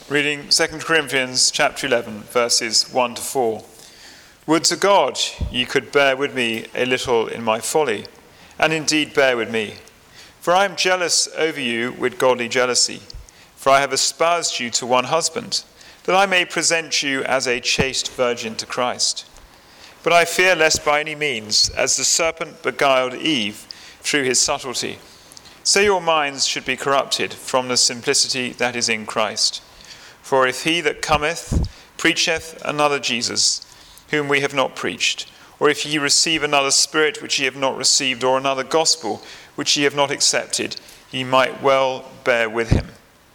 Reading 2 Corinthians chapter 11, verses 1 to 4. Would to God ye could bear with me a little in my folly, and indeed bear with me. For I am jealous over you with godly jealousy. For I have espoused you to one husband, that I may present you as a chaste virgin to Christ. But I fear lest by any means, as the serpent beguiled Eve through his subtlety, so your minds should be corrupted from the simplicity that is in Christ. For if he that cometh preacheth another Jesus, whom we have not preached, or if ye receive another spirit which ye have not received, or another gospel which ye have not accepted, ye might well bear with him.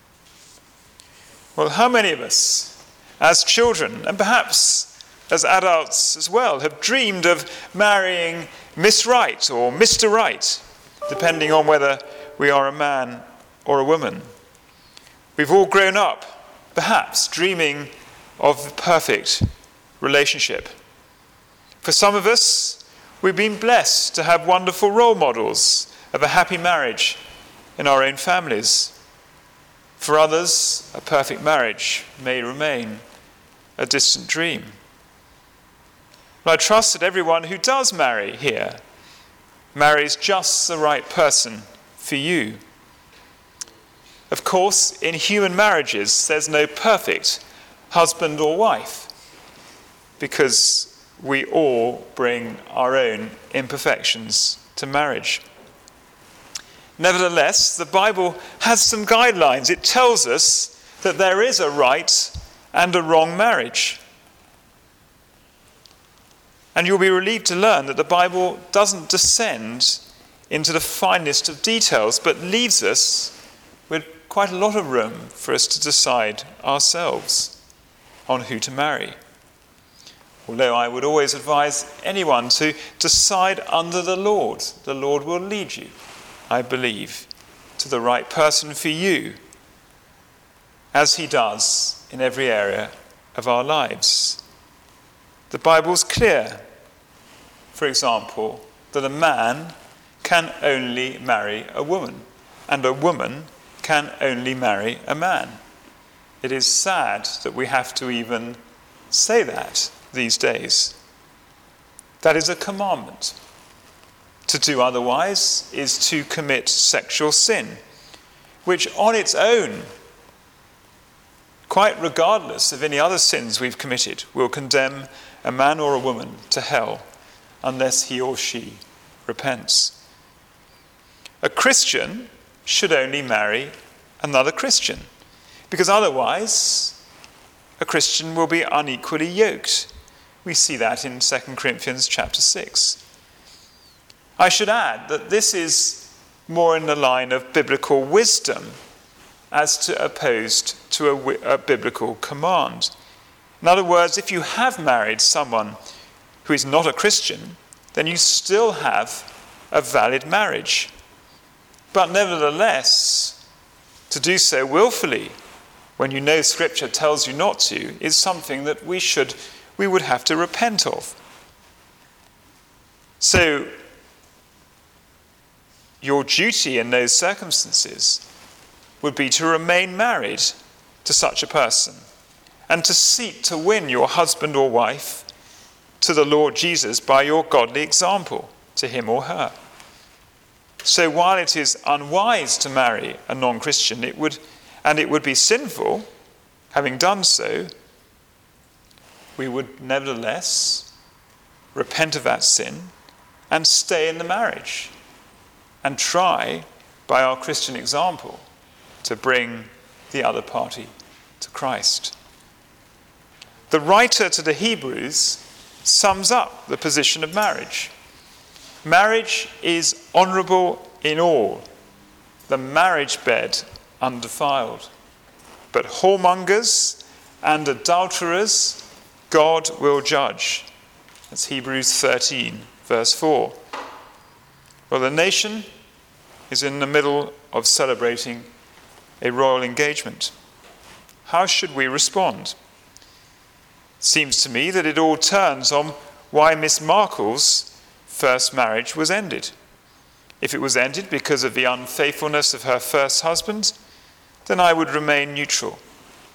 Well, how many of us, as children, and perhaps as adults as well, have dreamed of marrying Miss Right or Mr. Right, depending on whether we are a man or a woman? We've all grown up, perhaps, dreaming of the perfect relationship. For some of us, we've been blessed to have wonderful role models of a happy marriage in our own families. For others, a perfect marriage may remain a distant dream. But I trust that everyone who does marry here marries just the right person for you. Of course, in human marriages, there's no perfect husband or wife, because we all bring our own imperfections to marriage. Nevertheless, the Bible has some guidelines. It tells us that there is a right and a wrong marriage. And you'll be relieved to learn that the Bible doesn't descend into the finest of details, but leaves us with quite a lot of room for us to decide ourselves on who to marry. Although I would always advise anyone to decide under the Lord. The Lord will lead you, I believe, to the right person for you, as he does in every area of our lives. The Bible's clear, for example, that a man can only marry a woman, and a woman can only marry a man. It is sad that we have to even say that these days. That is a commandment. To do otherwise is to commit sexual sin, which on its own, quite regardless of any other sins we've committed, will condemn a man or a woman to hell unless he or she repents. A Christian should only marry another Christian, because otherwise a Christian will be unequally yoked. We see that in 2 Corinthians chapter 6. I should add that this is more in the line of biblical wisdom as to opposed to a biblical command. In other words, if you have married someone who is not a Christian, then you still have a valid marriage. But nevertheless, to do so willfully, when you know Scripture tells you not to, is something that we would have to repent of. So, your duty in those circumstances would be to remain married to such a person and to seek to win your husband or wife to the Lord Jesus by your godly example to him or her. So while it is unwise to marry a non-Christian, it would be sinful, having done so, we would nevertheless repent of that sin and stay in the marriage and try, by our Christian example, to bring the other party to Christ. The writer to the Hebrews sums up the position of marriage. Marriage is honourable in all, the marriage bed undefiled. But whoremongers and adulterers God will judge. That's Hebrews 13, verse 4. Well, the nation is in the middle of celebrating a royal engagement. How should we respond? It seems to me that it all turns on why Miss Markle's first marriage was ended. If it was ended because of the unfaithfulness of her first husband, then I would remain neutral.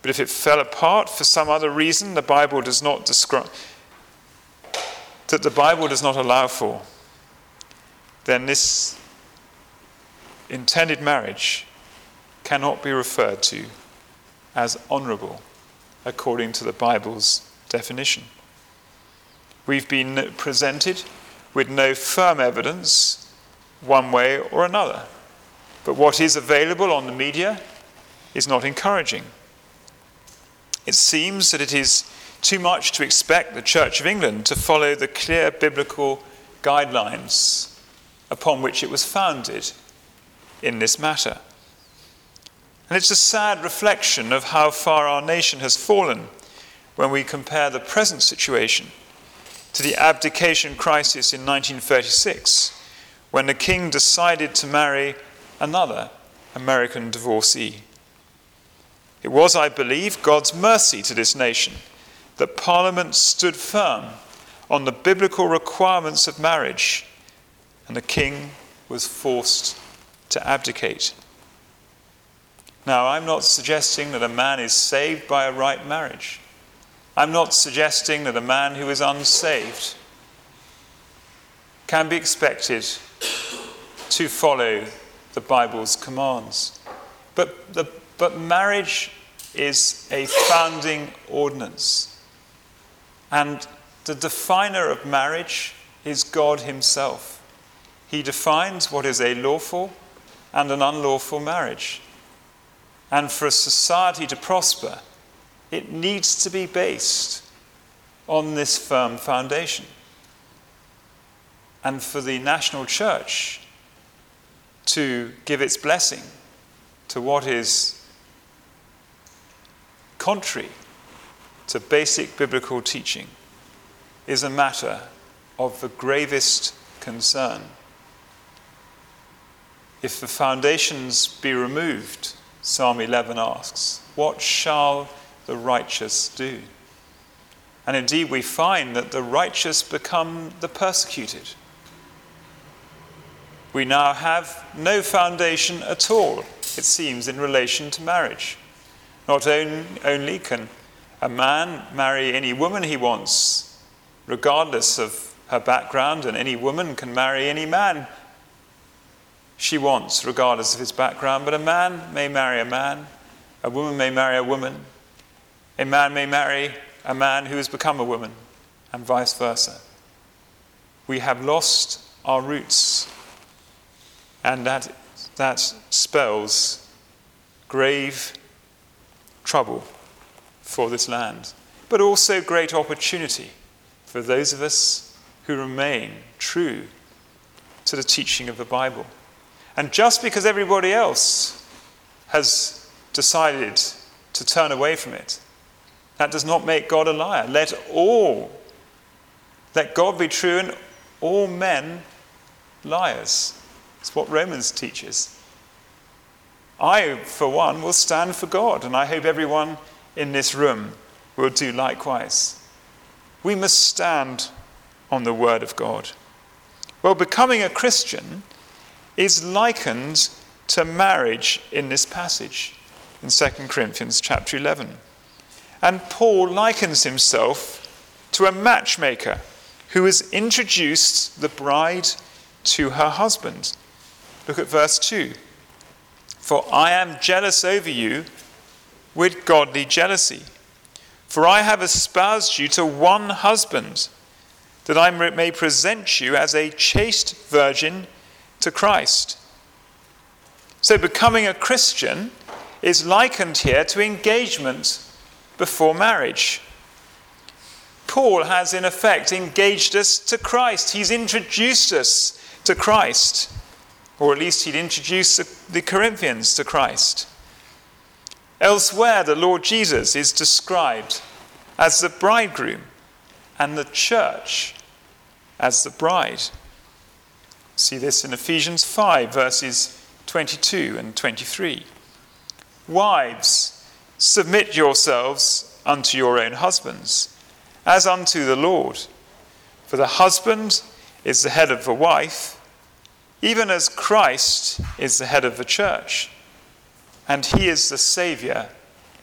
But if it fell apart for some other reason the Bible does not describe, that the Bible does not allow for, then this intended marriage cannot be referred to as honourable according to the Bible's definition. We've been presented with no firm evidence one way or another, but what is available on the media is not encouraging. It seems that it is too much to expect the Church of England to follow the clear biblical guidelines upon which it was founded in this matter. And it's a sad reflection of how far our nation has fallen when we compare the present situation to the abdication crisis in 1936, when the king decided to marry another American divorcee. It was, I believe, God's mercy to this nation that Parliament stood firm on the biblical requirements of marriage, and the king was forced to abdicate. Now, I'm not suggesting that a man is saved by a right marriage. I'm not suggesting that a man who is unsaved can be expected to follow the Bible's commands. But marriage is a founding ordinance. And the definer of marriage is God himself. He defines what is a lawful and an unlawful marriage. And for a society to prosper, it needs to be based on this firm foundation. And for the national church to give its blessing to what is contrary to basic biblical teaching is a matter of the gravest concern. If the foundations be removed, Psalm 11 asks, what shall the righteous do? And indeed we find that the righteous become the persecuted. We now have no foundation at all, it seems, in relation to marriage. Not only can a man marry any woman he wants, regardless of her background, and any woman can marry any man she wants, regardless of his background, but a man may marry a man, a woman may marry a woman, a man may marry a man who has become a woman, and vice versa. We have lost our roots, and that spells grave trouble for this land, but also great opportunity for those of us who remain true to the teaching of the Bible. And just because everybody else has decided to turn away from it, that does not make God a liar. Let God be true and all men liars. It's what Romans teaches. I, for one, will stand for God, and I hope everyone in this room will do likewise. We must stand on the word of God. Well, becoming a Christian is likened to marriage in this passage in 2 Corinthians chapter 11. And Paul likens himself to a matchmaker who has introduced the bride to her husband. Look at verse 2. For I am jealous over you with godly jealousy. For I have espoused you to one husband, that I may present you as a chaste virgin to Christ. So becoming a Christian is likened here to engagement before marriage. Paul has in effect engaged us to Christ. He's introduced us to Christ, or at least he'd introduced the Corinthians to Christ. Elsewhere, the Lord Jesus is described as the bridegroom and the church as the bride. See this in Ephesians 5, verses 22 and 23. Wives, submit yourselves unto your own husbands, as unto the Lord. For the husband is the head of the wife, even as Christ is the head of the church, and he is the Saviour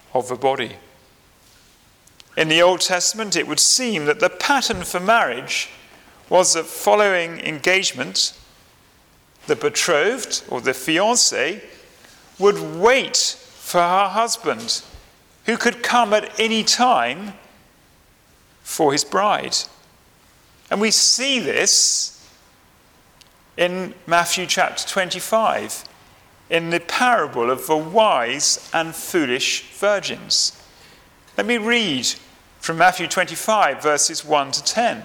of the body. In the Old Testament, it would seem that the pattern for marriage was that following engagement, the betrothed or the fiancée would wait for her husband, who could come at any time for his bride. And we see this in Matthew chapter 25, in the parable of the wise and foolish virgins. Let me read from Matthew 25, verses 1 to 10.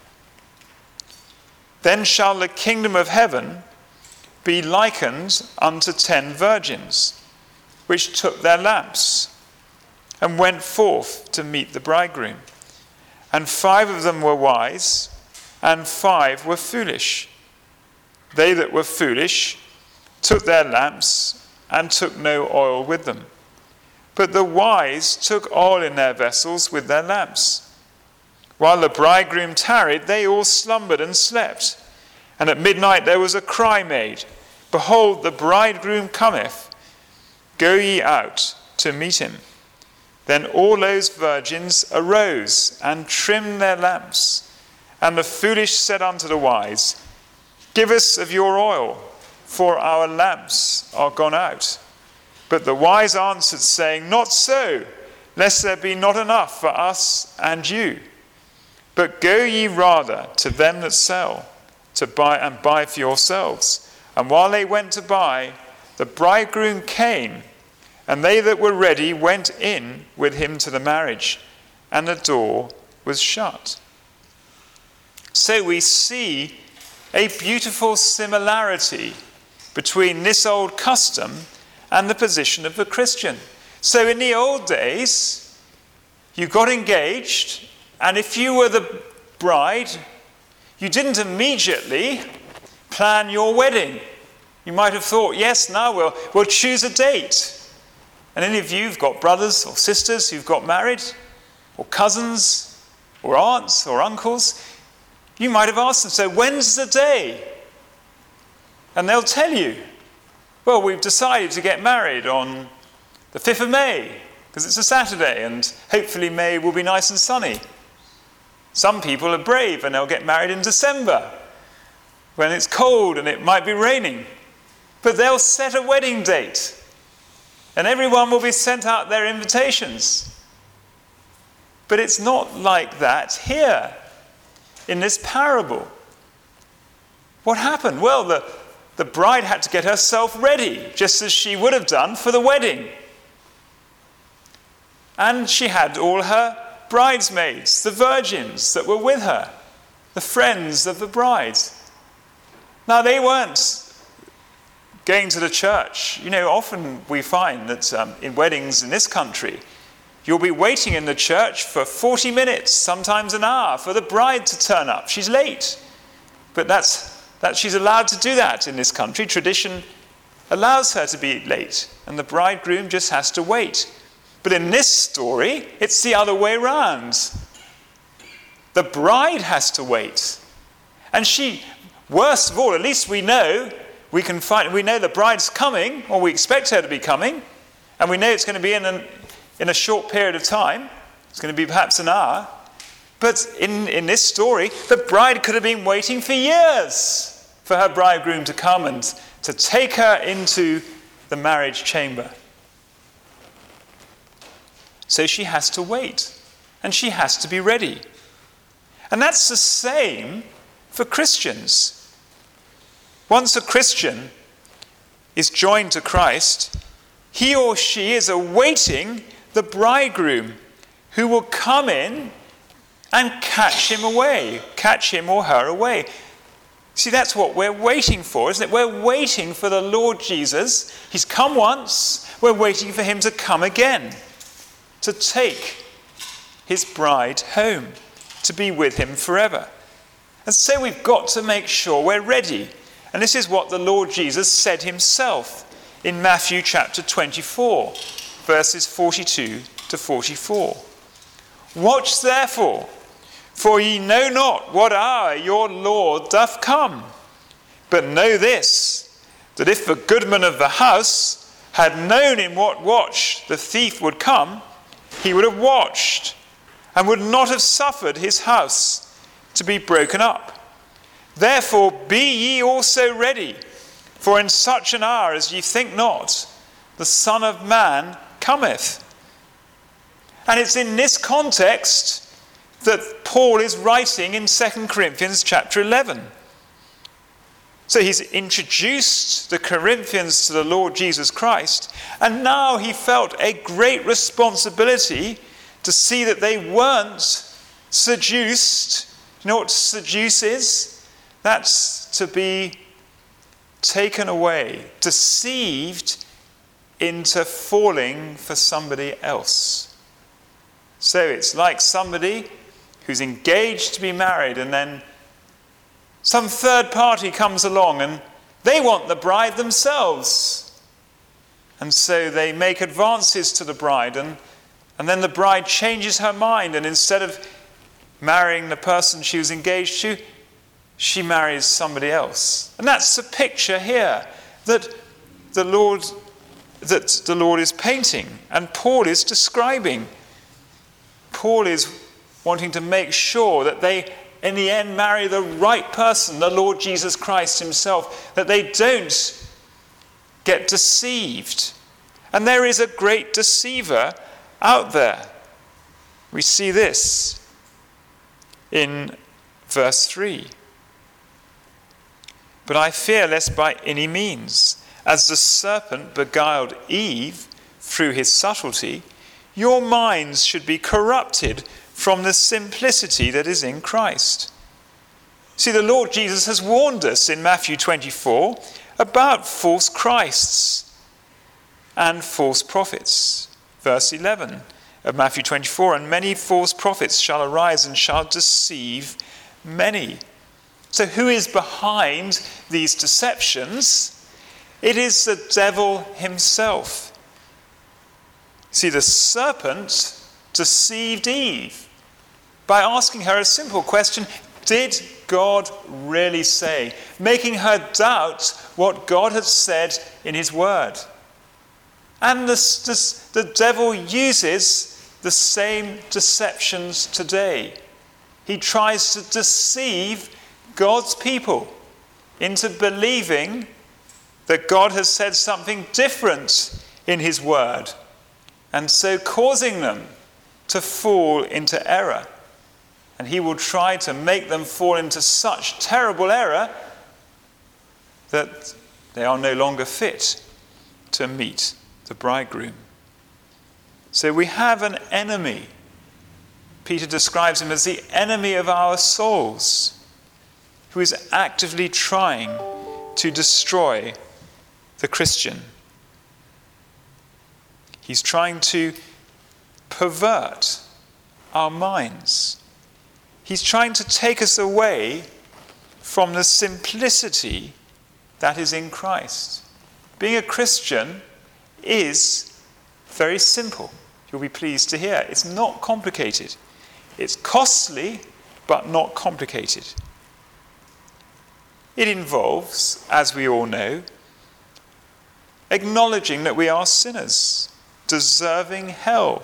Then shall the kingdom of heaven be likened unto 10 virgins, which took their lamps, and went forth to meet the bridegroom. And 5 of them were wise, and 5 were foolish. They that were foolish took their lamps, and took no oil with them. But the wise took oil in their vessels with their lamps. While the bridegroom tarried, they all slumbered and slept. And at midnight there was a cry made, Behold, the bridegroom cometh. Go ye out to meet him. Then all those virgins arose and trimmed their lamps. And the foolish said unto the wise, Give us of your oil, for our lamps are gone out. But the wise answered, saying, Not so, lest there be not enough for us and you. But go ye rather to them that sell, to buy for yourselves. And while they went to buy, the bridegroom came, and they that were ready went in with him to the marriage, and the door was shut. So we see a beautiful similarity between this old custom and the position of the Christian. So in the old days, you got engaged, and if you were the bride, you didn't immediately plan your wedding. You might have thought, yes, now we'll choose a date. And any of you who've got brothers or sisters who've got married, or cousins, or aunts, or uncles, you might have asked them, so when's the day? And they'll tell you, well, we've decided to get married on the 5th of May, because it's a Saturday, and hopefully May will be nice and sunny. Some people are brave, and they'll get married in December, when it's cold and it might be raining. But they'll set a wedding date, and everyone will be sent out their invitations. But it's not like that here, in this parable. What happened? Well, the bride had to get herself ready, just as she would have done for the wedding. And she had all her bridesmaids, the virgins that were with her, the friends of the bride. Now, they weren't going to the church. You know, often we find that in weddings in this country, you'll be waiting in the church for 40 minutes, sometimes an hour, for the bride to turn up. She's late. But that she's allowed to do that in this country. Tradition allows her to be late, and the bridegroom just has to wait. But in this story, it's the other way around. The bride has to wait. And she, worst of all, at least we know the bride's coming, or we expect her to be coming, and we know it's going to be in a short period of time. It's going to be perhaps an hour. But in this story, the bride could have been waiting for years for her bridegroom to come and to take her into the marriage chamber. So she has to wait, and she has to be ready. And that's the same for Christians. Once a Christian is joined to Christ, he or she is awaiting the bridegroom who will come in and catch him or her away. See, that's what we're waiting for, isn't it? We're waiting for the Lord Jesus. He's come once. We're waiting for him to come again, to take his bride home, to be with him forever. And so we've got to make sure we're ready. And this is what the Lord Jesus said himself in Matthew chapter 24, verses 42 to 44. Watch therefore, for ye know not what hour your Lord doth come. But know this, that if the goodman of the house had known in what watch the thief would come, he would have watched and would not have suffered his house to be broken up. Therefore be ye also ready, for in such an hour as ye think not, the Son of Man cometh. And it's in this context that Paul is writing in 2 Corinthians chapter 11. So he's introduced the Corinthians to the Lord Jesus Christ, and now he felt a great responsibility to see that they weren't seduced. You know what seduce is? That's to be taken away, deceived into falling for somebody else. So it's like somebody who's engaged to be married, and then some third party comes along and they want the bride themselves. And so they make advances to the bride, and then the bride changes her mind, and instead of marrying the person she was engaged to, she marries somebody else. And that's the picture here that the Lord is painting and Paul is describing. Paul is wanting to make sure that they in the end marry the right person, the Lord Jesus Christ himself, that they don't get deceived. And there is a great deceiver out there. We see this in verse 3. But I fear lest by any means, as the serpent beguiled Eve through his subtlety, your minds should be corrupted from the simplicity that is in Christ. See, the Lord Jesus has warned us in Matthew 24 about false Christs and false prophets. Verse 11 of Matthew 24, and many false prophets shall arise and shall deceive many. So who is behind these deceptions? It is the devil himself. See, the serpent deceived Eve by asking her a simple question: did God really say? Making her doubt what God had said in his word. And the devil uses the same deceptions today. He tries to deceive God's people into believing that God has said something different in his word, and so causing them to fall into error. And he will try to make them fall into such terrible error that they are no longer fit to meet the bridegroom. So we have an enemy. Peter describes him as the enemy of our souls, who is actively trying to destroy the Christian. He's trying to pervert our minds. He's trying to take us away from the simplicity that is in Christ. Being a Christian is very simple. You'll be pleased to hear. It's not complicated. It's costly, but not complicated. It involves, as we all know, acknowledging that we are sinners, deserving hell.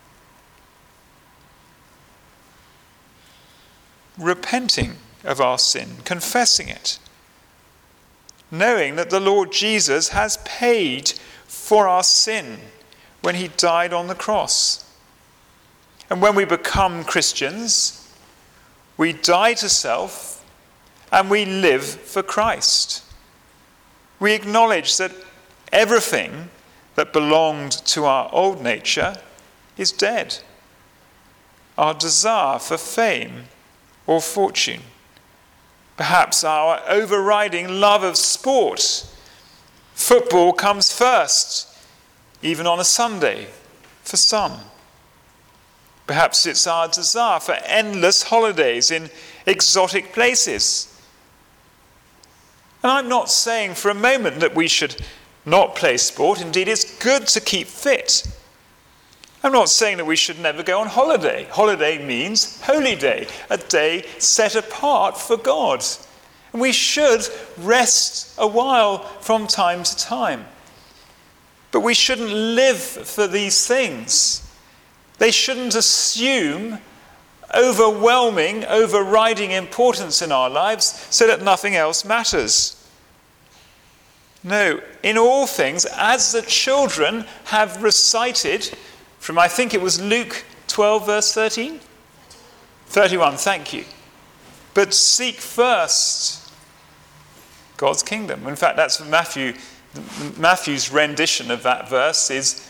Repenting of our sin, confessing it, knowing that the Lord Jesus has paid for our sin when he died on the cross. And when we become Christians, we die to self and we live for Christ. We acknowledge that everything that belonged to our old nature is dead. Our desire for fame or fortune, perhaps our overriding love of sport. Football comes first, even on a Sunday, for some. Perhaps it's our desire for endless holidays in exotic places. And I'm not saying for a moment that we should not play sport. Indeed, it's good to keep fit. I'm not saying that we should never go on holiday. Holiday means holy day, a day set apart for God. And we should rest a while from time to time. But we shouldn't live for these things. They shouldn't assume overwhelming, overriding importance in our lives so that nothing else matters. No, in all things, as the children have recited from, I think it was Luke 12, verse 13? 31, thank you. But seek first God's kingdom. In fact, that's Matthew's rendition of that verse is,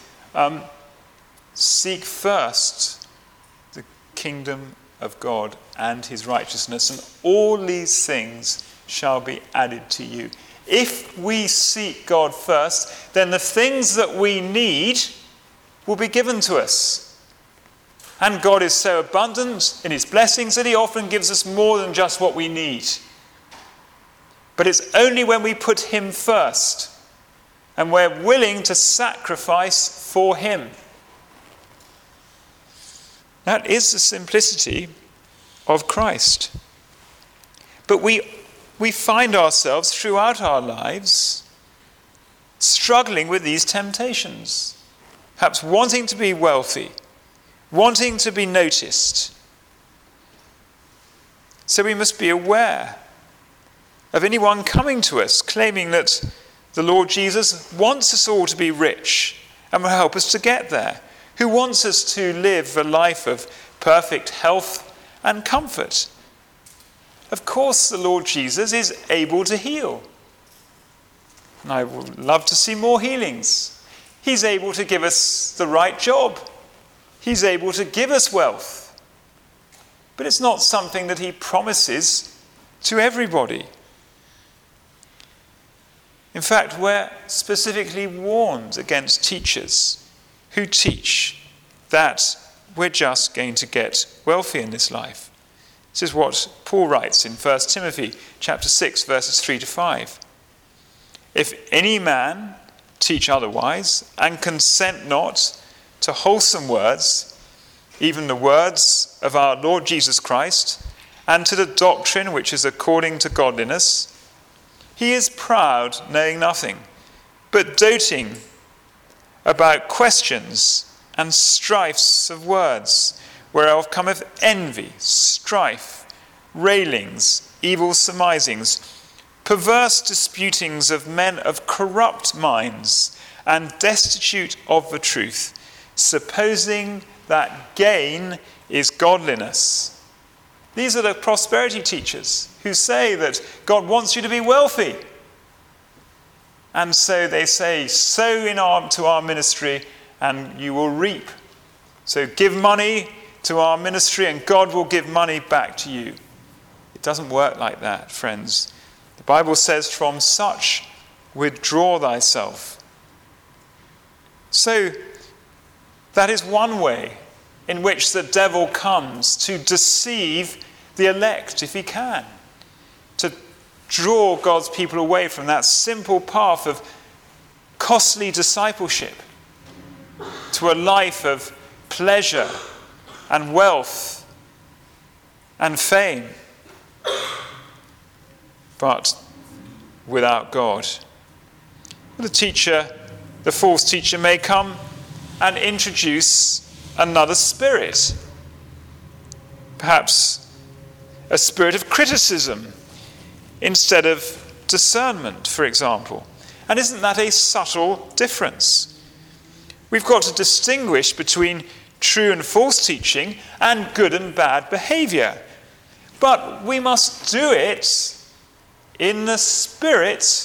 seek first the kingdom of God and his righteousness, and all these things shall be added to you. If we seek God first, then the things that we need will be given to us. And God is so abundant in his blessings that he often gives us more than just what we need. But it's only when we put him first and we're willing to sacrifice for him. That is the simplicity of Christ. But we find ourselves throughout our lives struggling with these temptations. Perhaps wanting to be wealthy, wanting to be noticed. So we must be aware of anyone coming to us claiming that the Lord Jesus wants us all to be rich and will help us to get there, who wants us to live a life of perfect health and comfort. Of course, the Lord Jesus is able to heal. And I would love to see more healings. He's able to give us the right job. He's able to give us wealth. But it's not something that he promises to everybody. In fact, we're specifically warned against teachers who teach that we're just going to get wealthy in this life. This is what Paul writes in 1 Timothy chapter 6, verses 3 to 5. If any man teach otherwise, and consent not to wholesome words, even the words of our Lord Jesus Christ, and to the doctrine which is according to godliness, he is proud, knowing nothing, but doting about questions and strifes of words, whereof cometh envy, strife, railings, evil surmisings, perverse disputings of men of corrupt minds, and destitute of the truth, supposing that gain is godliness. These are the prosperity teachers who say that God wants you to be wealthy. And so they say, sow to our ministry and you will reap. So give money to our ministry and God will give money back to you. It doesn't work like that, friends. The Bible says, from such withdraw thyself. So that is one way in which the devil comes to deceive the elect, if he can, to draw God's people away from that simple path of costly discipleship to a life of pleasure and wealth and fame, but without God. The false teacher may come and introduce another spirit, perhaps a spirit of criticism instead of discernment, for example. And isn't that a subtle difference? We've got to distinguish between true and false teaching and good and bad behavior. But we must do it in the spirit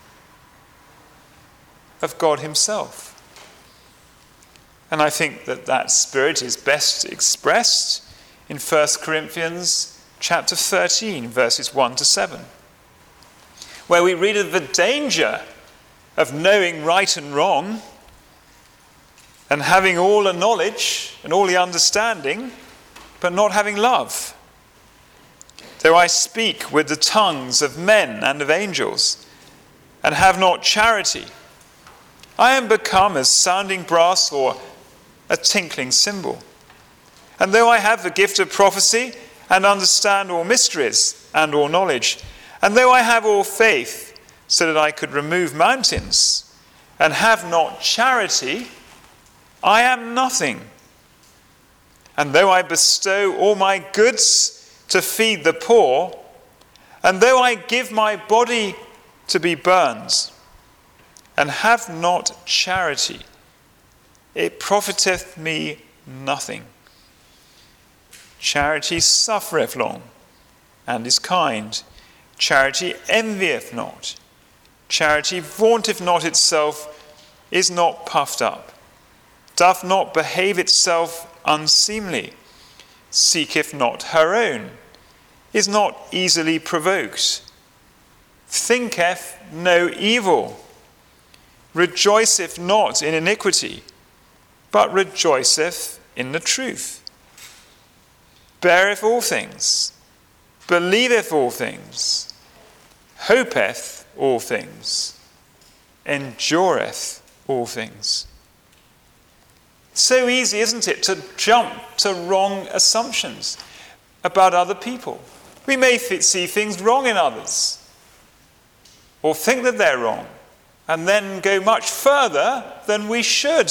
of God himself. And I think that spirit is best expressed in 1 Corinthians chapter 13, verses 1 to 7, where we read of the danger of knowing right and wrong and having all the knowledge and all the understanding, but not having love. Though I speak with the tongues of men and of angels, and have not charity, I am become as sounding brass or a tinkling cymbal. And though I have the gift of prophecy, and understand all mysteries and all knowledge, and though I have all faith, so that I could remove mountains, and have not charity, I am nothing. And though I bestow all my goods to feed the poor, and though I give my body to be burned, and have not charity, it profiteth me nothing. Charity suffereth long, and is kind. Charity envieth not. Charity vaunteth not itself, is not puffed up, doth not behave itself unseemly, seeketh not her own, is not easily provoked, thinketh no evil, rejoiceth not in iniquity, but rejoiceth in the truth, beareth all things, believeth all things, hopeth all things, endureth all things. So easy, isn't it, to jump to wrong assumptions about other people. We may see things wrong in others, or think that they're wrong, and then go much further than we should,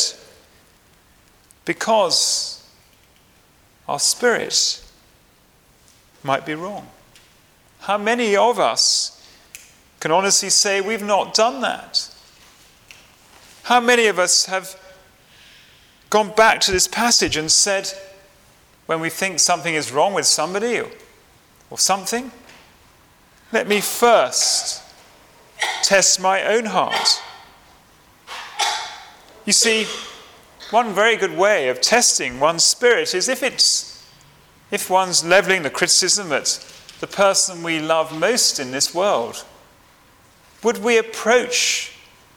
because our spirit might be wrong. How many of us can honestly say we've not done that? How many of us have gone back to this passage and said, when we think something is wrong with somebody or something, let me first test my own heart. You see, one very good way of testing one's spirit is if one's levelling the criticism at the person we love most in this world, would we approach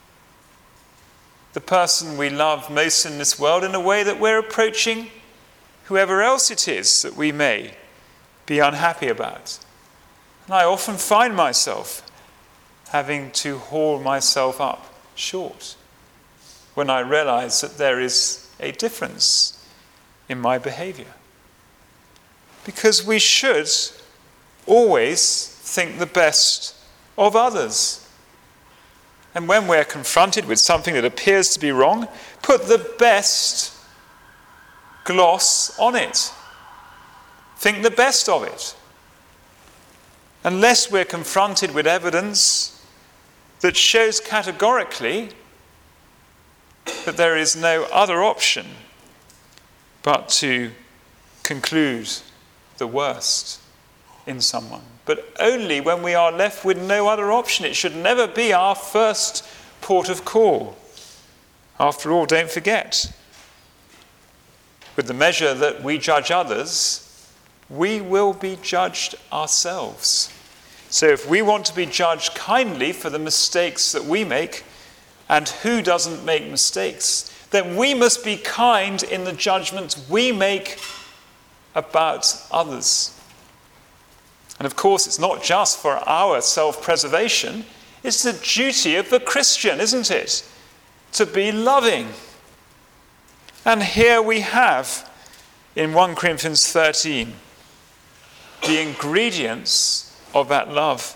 the person we love most in this world in a way that we're approaching whoever else it is that we may be unhappy about? And I often find myself having to haul myself up short when I realize that there is a difference in my behavior. Because we should always think the best of others. And when we're confronted with something that appears to be wrong, put the best gloss on it. Think the best of it. Unless we're confronted with evidence that shows categorically that there is no other option but to conclude the worst in someone. But only when we are left with no other option. It should never be our first port of call. After all, don't forget, with the measure that we judge others, we will be judged ourselves. So if we want to be judged kindly for the mistakes that we make, and who doesn't make mistakes, then we must be kind in the judgments we make about others. And of course, it's not just for our self-preservation, it's the duty of the Christian, isn't it? To be loving. And here we have, in 1 Corinthians 13, the ingredients of that love.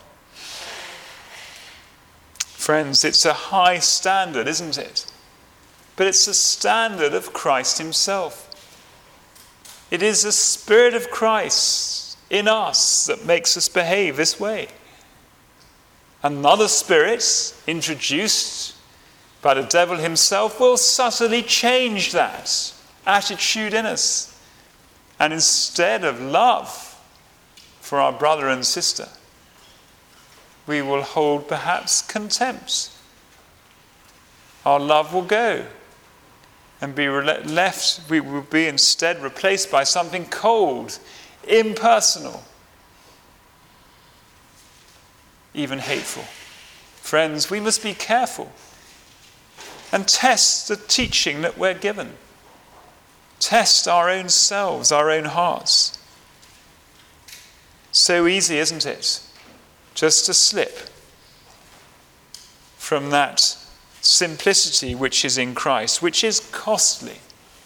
Friends, it's a high standard, isn't it? But it's the standard of Christ himself. It is the Spirit of Christ in us that makes us behave this way. Another spirit introduced by the devil himself will subtly change that attitude in us. And instead of love for our brother and sister, we will hold perhaps contempt. Our love will go and be left, we will be instead replaced by something cold, impersonal, even hateful. Friends, we must be careful and test the teaching that we're given. Test our own selves, our own hearts. So easy, isn't it, just to slip from that simplicity which is in Christ, which is costly,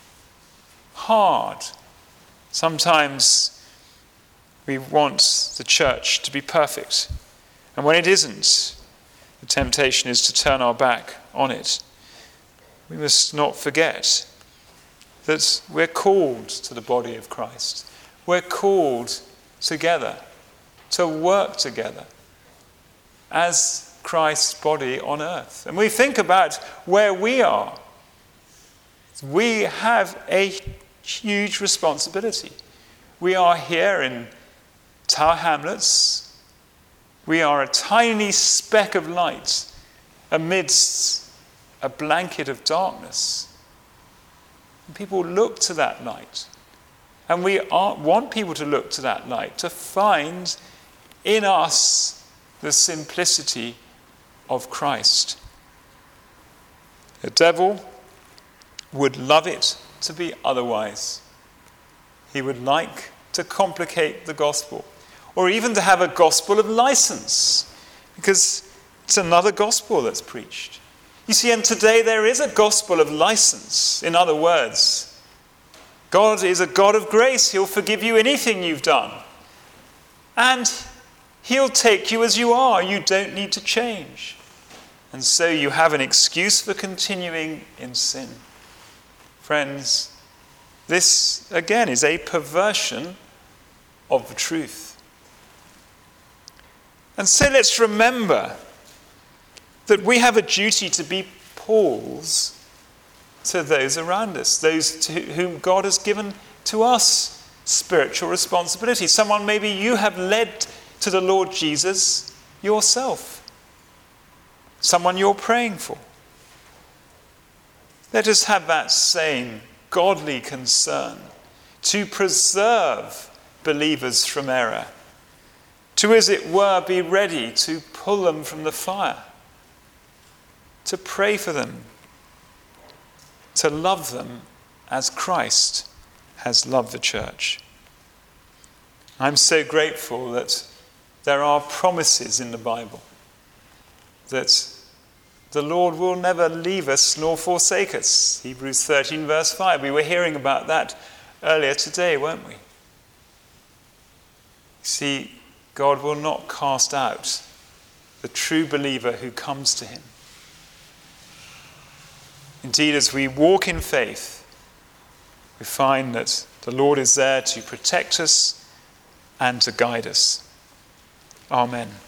hard. Sometimes we want the church to be perfect. And when it isn't, the temptation is to turn our back on it. we must not forget that we're called to the body of Christ. We're called together to work together as Christ's body on earth. And we think about where we are. We have a huge responsibility. We are here in Tower Hamlets. We are a tiny speck of light amidst a blanket of darkness. And people look to that light. And we want people to look to that light, to find in us the simplicity of Christ. The devil would love it to be otherwise. He would like to complicate the gospel, or even to have a gospel of license, because it's another gospel that's preached. You see, and today there is a gospel of license. In other words, God is a God of grace. He'll forgive you anything you've done. And he'll take you as you are. You don't need to change. And so you have an excuse for continuing in sin. Friends, this again is a perversion of the truth. And so let's remember that we have a duty to be Pauls to those around us, those to whom God has given to us spiritual responsibility. Someone maybe you have led to the Lord Jesus yourself. Someone you're praying for. Let us have that same godly concern to preserve believers from error, to, as it were, be ready to pull them from the fire, to pray for them, to love them as Christ has loved the church. I'm so grateful that there are promises in the Bible that the Lord will never leave us nor forsake us. Hebrews 13 verse 5. We were hearing about that earlier today, weren't we? See, God will not cast out the true believer who comes to him. Indeed, as we walk in faith, we find that the Lord is there to protect us and to guide us. Amen.